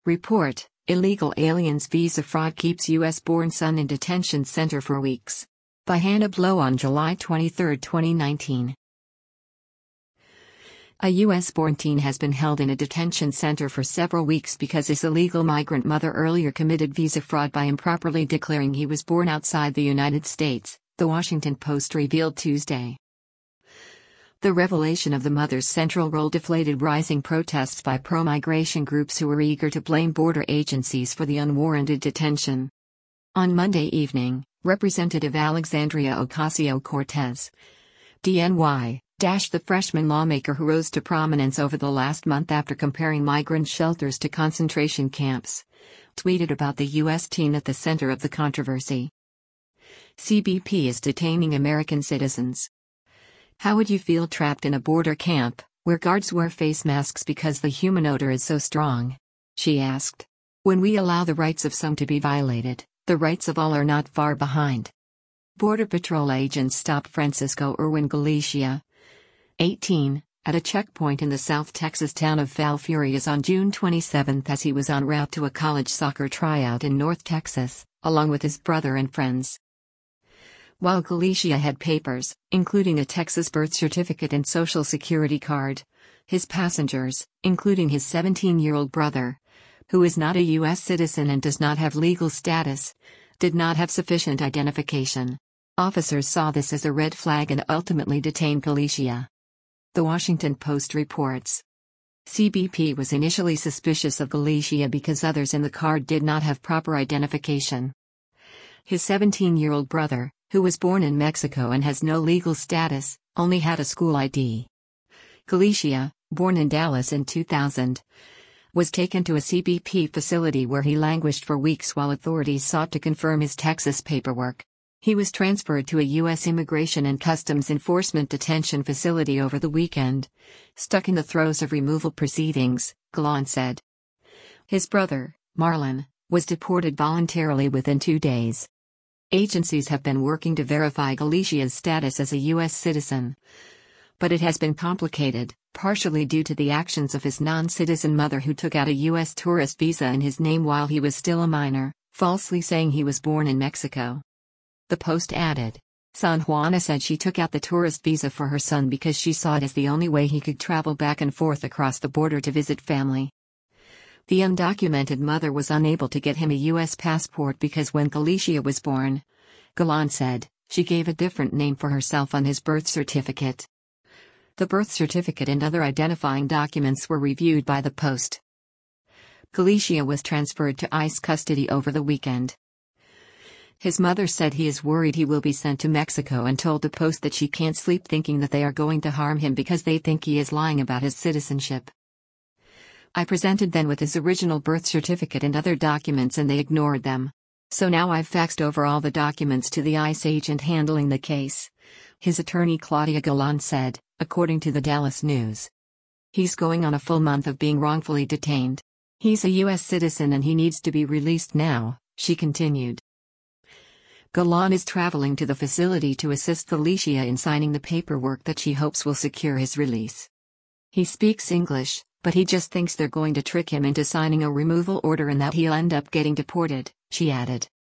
Report: Illegal aliens visa fraud keeps U.S.-born son in detention center for weeks. By Hannah Blow on July 23, 2019. A U.S.-born teen has been held in a detention center for several weeks because his illegal migrant mother earlier committed visa fraud by improperly declaring he was born outside the United States, The Washington Post revealed Tuesday. The revelation of the mother's central role deflated rising protests by pro-migration groups who were eager to blame border agencies for the unwarranted detention. On Monday evening, Representative Alexandria Ocasio-Cortez, DNY, the freshman lawmaker who rose to prominence over the last month after comparing migrant shelters to concentration camps, tweeted about the U.S. teen at the center of the controversy. CBP is detaining American citizens. How would you feel trapped in a border camp, where guards wear face masks because the human odor is so strong? She asked. When we allow the rights of some to be violated, the rights of all are not far behind. Border Patrol agents stopped Francisco Erwin Galicia, 18, at a checkpoint in the South Texas town of Falfurrias on June 27 as he was en route to a college soccer tryout in North Texas, along with his brother and friends. While Galicia had papers, including a Texas birth certificate and social security card, his passengers, including his 17-year-old brother, who is not a U.S. citizen and does not have legal status, did not have sufficient identification. Officers saw this as a red flag and ultimately detained Galicia. The Washington Post reports. CBP was initially suspicious of Galicia because others in the car did not have proper identification. His 17-year-old brother, who was born in Mexico and has no legal status, only had a school ID. Galicia, born in Dallas in 2000, was taken to a CBP facility where he languished for weeks while authorities sought to confirm his Texas paperwork. He was transferred to a U.S. Immigration and Customs Enforcement detention facility over the weekend, stuck in the throes of removal proceedings, Golan said. His brother, Marlon, was deported voluntarily within 2 days. Agencies have been working to verify Galicia's status as a U.S. citizen. But it has been complicated, partially due to the actions of his non-citizen mother who took out a U.S. tourist visa in his name while he was still a minor, falsely saying he was born in Mexico. The Post added. San Juana said she took out the tourist visa for her son because she saw it as the only way he could travel back and forth across the border to visit family. The undocumented mother was unable to get him a U.S. passport because when Galicia was born, Golan said, she gave a different name for herself on his birth certificate. The birth certificate and other identifying documents were reviewed by the Post. Galicia was transferred to ICE custody over the weekend. His mother said he is worried he will be sent to Mexico and told the Post that she can't sleep thinking that they are going to harm him because they think he is lying about his citizenship. I presented them with his original birth certificate and other documents and they ignored them. So now I've faxed over all the documents to the ICE agent handling the case, his attorney Claudia Golan said, according to the Dallas News. He's going on a full month of being wrongfully detained. He's a U.S. citizen and he needs to be released now, she continued. Golan is traveling to the facility to assist Galicia in signing the paperwork that she hopes will secure his release. He speaks English, but he just thinks they're going to trick him into signing a removal order and that he'll end up getting deported, she added.